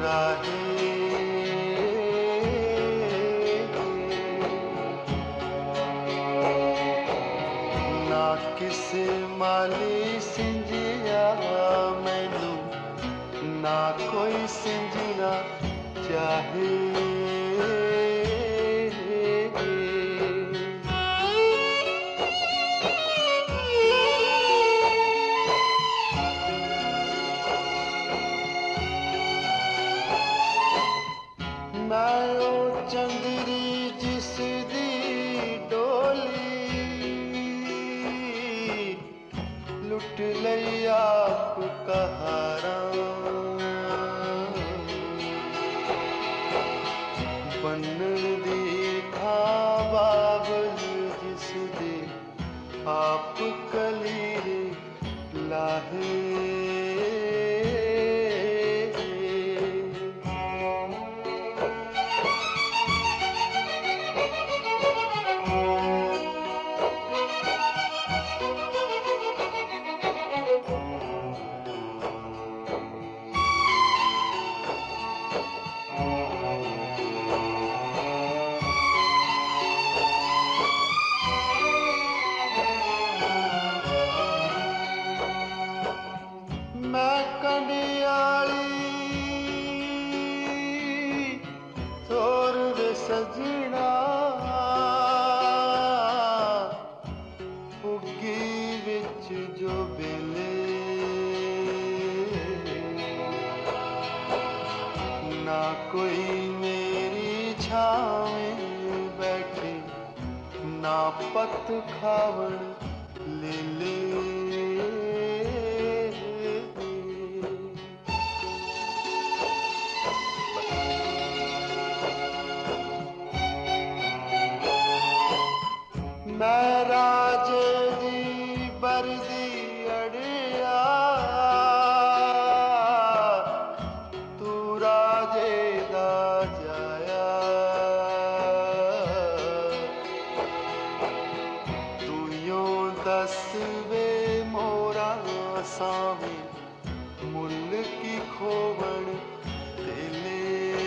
राहे ना किस माली सिंजिया मैनू ना कोई सिंजना चाहे मैं ओ चंदरी जिस दी डोली लुट लई आप कहारा बनन दी खां बाबल जिस दे आप कलीरे लाहे मैं कंडियाली थोर वे सजना पुगी विच जो बेले ना कोई मेरी छावें बैठे ना पत खावण ले ले मैं राजे दी बरदी अड़िया तू राजे दा जाया तू यों दस वे मोरा सावी मुल की खोवण तेले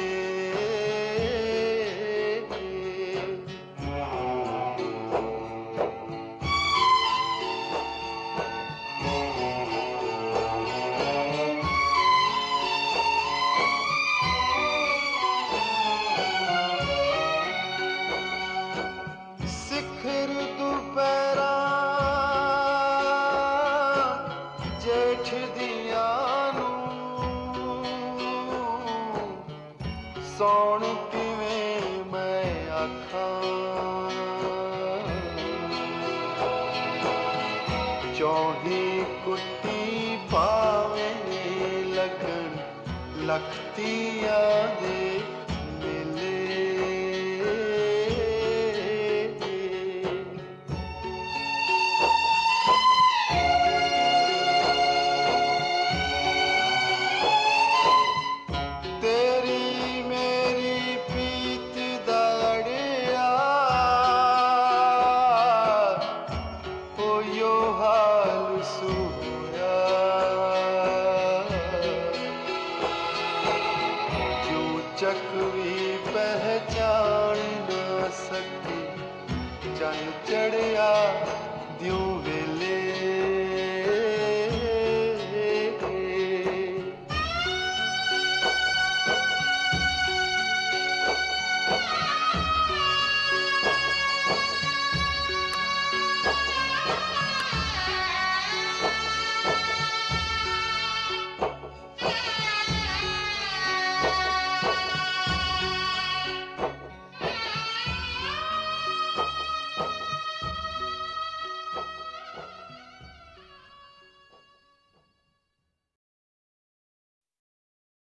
सिखर दुपहरा जेठ दिया सौण किवें मैं आखां चौही कुट्टी पावें लगन लखतिया दे मेले तेरी मेरी पीत दाड़िया ओ यो हाल सोया जो चकवी पहचान न सकी चन चढ़िया द्यों वे